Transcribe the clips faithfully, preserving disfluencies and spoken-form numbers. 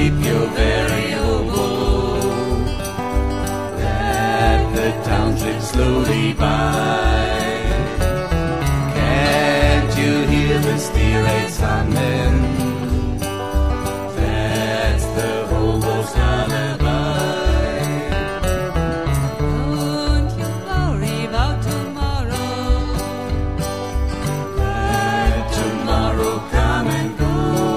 sleep your very hobo. Let the township slowly by. Can't you hear the steerates humming? That's the hobo's lullaby. Don't you worry about tomorrow. Let tomorrow come and go.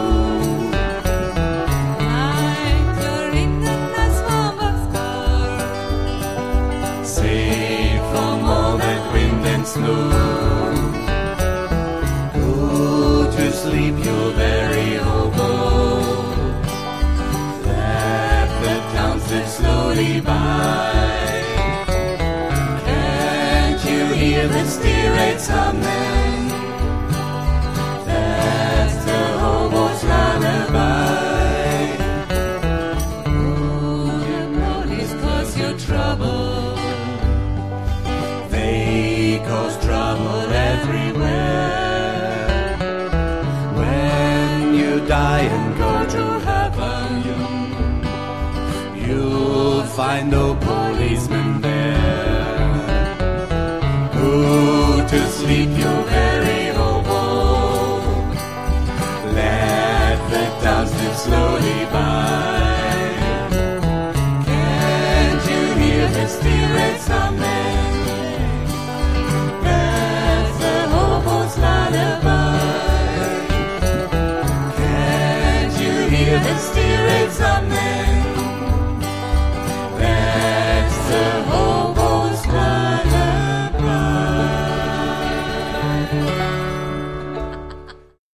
Anchor in the nice warm boxcar. Safe from all that wind and snow. Go to sleep your very hobo. Let the township slowly by. Can't you hear the steerates humming? That's the hobo's lullaby. Oh, your police cause you trouble. They cause trouble everywhere. When you die and go to heaven, you'll find no policeman there. Go to sleep your very hobo. Let the township slowly by. Can't you hear the steam?